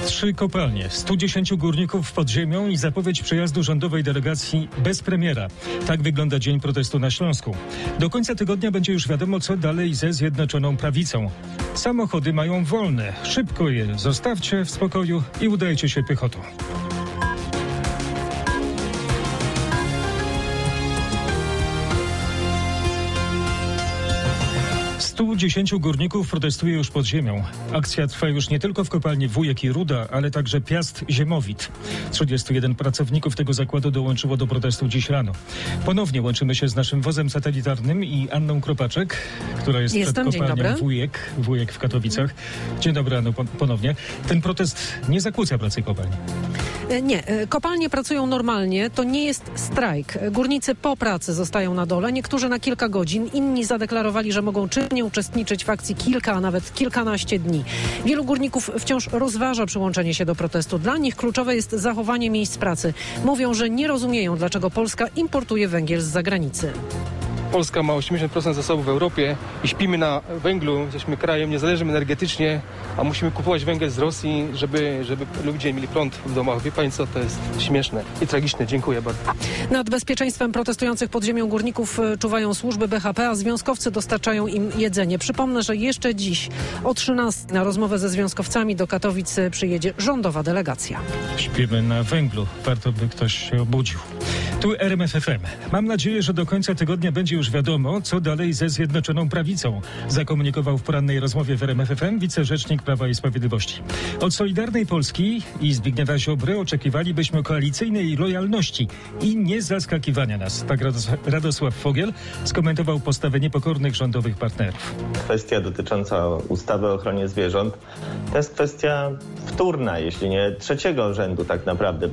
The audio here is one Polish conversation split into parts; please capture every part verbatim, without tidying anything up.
Trzy kopalnie, stu dziesięciu górników pod ziemią i zapowiedź przejazdu rządowej delegacji bez premiera. Tak wygląda dzień protestu na Śląsku. Do końca tygodnia będzie już wiadomo, co dalej ze Zjednoczoną Prawicą. Samochody mają wolne. Szybko je zostawcie w spokoju i udajcie się piechotą. stu dziesięciu górników protestuje już pod ziemią. Akcja trwa już nie tylko w kopalni Wujek i Ruda, ale także Piast-Ziemowit. trzydziestu jeden pracowników tego zakładu dołączyło do protestu dziś rano. Ponownie łączymy się z naszym wozem satelitarnym i Anną Kropaczek, która jest Jestem, przed kopalnią Wujek, Wujek w Katowicach. Dzień dobry, Anno, ponownie. Ten protest nie zakłóca pracy kopalni. Nie, kopalnie pracują normalnie, to nie jest strajk. Górnicy po pracy zostają na dole, niektórzy na kilka godzin, inni zadeklarowali, że mogą czynnie uczestniczyć w akcji kilka, a nawet kilkanaście dni. Wielu górników wciąż rozważa przyłączenie się do protestu. Dla nich kluczowe jest zachowanie miejsc pracy. Mówią, że nie rozumieją, dlaczego Polska importuje węgiel z zagranicy. Polska ma osiemdziesiąt procent zasobów w Europie i śpimy na węglu. Jesteśmy krajem niezależnym energetycznie, a musimy kupować węgiel z Rosji, żeby, żeby ludzie mieli prąd w domach. Wie pani co, to jest śmieszne i tragiczne. Dziękuję bardzo. Nad bezpieczeństwem protestujących pod ziemią górników czuwają służby B H P, a związkowcy dostarczają im jedzenie. Przypomnę, że jeszcze dziś o trzynastej na rozmowę ze związkowcami do Katowic przyjedzie rządowa delegacja. Śpimy na węglu. Warto, by ktoś się obudził. Tu R M F F M. Mam nadzieję, że do końca tygodnia będzie już wiadomo, co dalej ze Zjednoczoną Prawicą, zakomunikował w porannej rozmowie w R M F F M wicerzecznik Prawa i Sprawiedliwości. Od Solidarnej Polski i Zbigniewa Ziobry oczekiwalibyśmy koalicyjnej lojalności i nie zaskakiwania nas. Tak Radosław Fogiel skomentował postawę niepokornych rządowych partnerów. Kwestia dotycząca ustawy o ochronie zwierząt to jest kwestia wtórna, jeśli nie trzeciego rzędu tak naprawdę.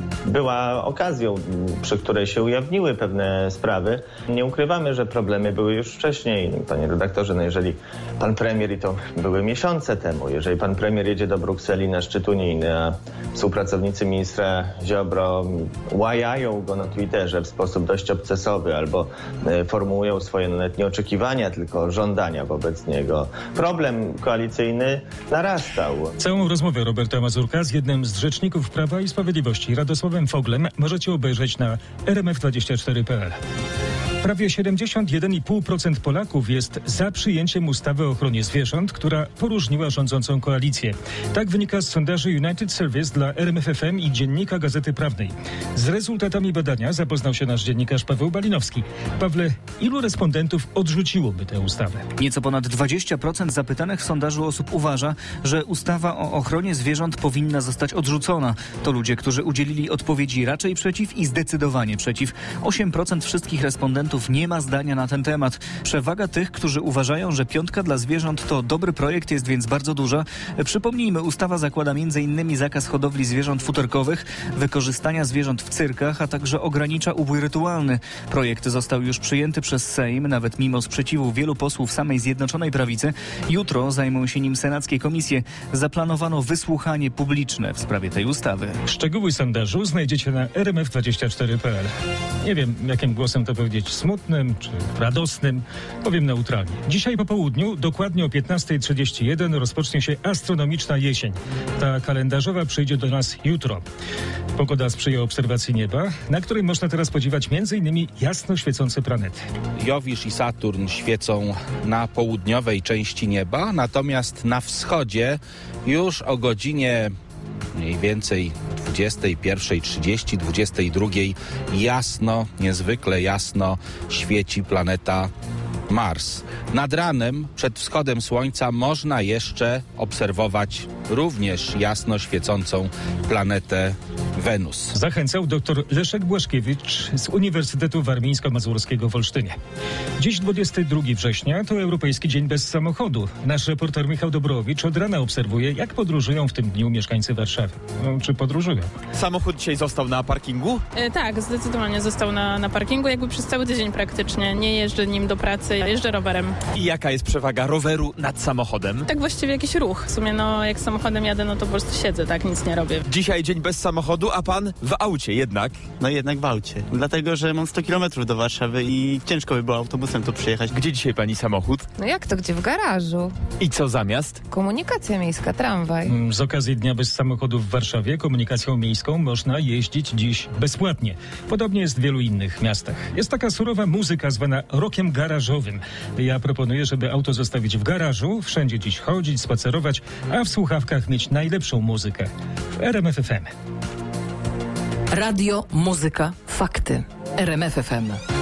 Była okazją, przy której się ujawniły pewne sprawy. Nie ukrywamy, że problemy były już wcześniej. Panie redaktorze, no jeżeli pan premier, i to były miesiące temu, jeżeli pan premier jedzie do Brukseli na szczyt unijny, a współpracownicy ministra Ziobro łajają go na Twitterze w sposób dość obcesowy albo formułują swoje nawet nie oczekiwania, tylko żądania wobec niego. Problem koalicyjny narastał. Całą rozmowę Roberta Mazurka z jednym z rzeczników Prawa i Sprawiedliwości, Radosławem Foglem, możecie obejrzeć na r m f dwadzieścia cztery kropka p l. Prawie siedemdziesiąt jeden i pół procent Polaków jest za przyjęciem ustawy o ochronie zwierząt, która poróżniła rządzącą koalicję. Tak wynika z sondaży United Service dla R M F F M i Dziennika Gazety Prawnej. Z rezultatami badania zapoznał się nasz dziennikarz Paweł Balinowski. Pawle, ilu respondentów odrzuciłoby tę ustawę? Nieco ponad dwadzieścia procent zapytanych w sondażu osób uważa, że ustawa o ochronie zwierząt powinna zostać odrzucona. To ludzie, którzy udzielili odpowiedzi raczej przeciw i zdecydowanie przeciw. osiem procent wszystkich respondentów nie ma zdania na ten temat. Przewaga tych, którzy uważają, że piątka dla zwierząt to dobry projekt, jest więc bardzo duża. Przypomnijmy, ustawa zakłada m.in. zakaz hodowli zwierząt futerkowych, wykorzystania zwierząt w cyrkach, a także ogranicza ubój rytualny. Projekt został już przyjęty przez Sejm, nawet mimo sprzeciwu wielu posłów samej Zjednoczonej Prawicy. Jutro zajmą się nim senackie komisje. Zaplanowano wysłuchanie publiczne w sprawie tej ustawy. Szczegóły sondażu znajdziecie na r m f dwadzieścia cztery kropka p l. Nie wiem, jakim głosem to powiedzieć, smutnym czy radosnym, powiem neutralnie. Dzisiaj po południu, dokładnie o piętnasta trzydzieści jeden, rozpocznie się astronomiczna jesień. Ta kalendarzowa przyjdzie do nas jutro. Pogoda sprzyja obserwacji nieba, na której można teraz podziwiać między innymi jasno świecące planety. Jowisz i Saturn świecą na południowej części nieba, natomiast na wschodzie już o godzinie mniej więcej dwudziestej pierwszej trzydzieści, dwudziestej drugiej jasno, niezwykle jasno świeci planeta Mars. Nad ranem, przed wschodem słońca, można jeszcze obserwować również jasno świecącą planetę Wenus. Zachęcał dr Leszek Błaszkiewicz z Uniwersytetu Warmińsko-Mazurskiego w Olsztynie. Dziś dwudziestego drugiego września to Europejski Dzień Bez Samochodu. Nasz reporter Michał Dobrowicz od rana obserwuje, jak podróżują w tym dniu mieszkańcy Warszawy. No, czy podróżują? Samochód dzisiaj został na parkingu? E, tak, zdecydowanie został na, na parkingu, jakby przez cały tydzień praktycznie. Nie jeżdżę nim do pracy, jeżdżę rowerem. I jaka jest przewaga roweru nad samochodem? Tak właściwie jakiś ruch. W sumie no jak samochodem jadę, no to po prostu siedzę, tak, nic nie robię. Dzisiaj dzień bez samochodu, a pan w aucie jednak. No jednak w aucie, dlatego że mam sto kilometrów do Warszawy i ciężko by było autobusem tu przyjechać. Gdzie dzisiaj pani samochód? No jak to, gdzie? W garażu. I co zamiast? Komunikacja miejska, tramwaj. Z okazji Dnia Bez Samochodów w Warszawie komunikacją miejską można jeździć dziś bezpłatnie. Podobnie jest w wielu innych miastach. Jest taka surowa muzyka zwana rockiem garażowym. Ja proponuję, żeby auto zostawić w garażu, wszędzie dziś chodzić, spacerować, a w słuchawkach mieć najlepszą muzykę. W R M F F M. Radio, muzyka, fakty. R M F F M.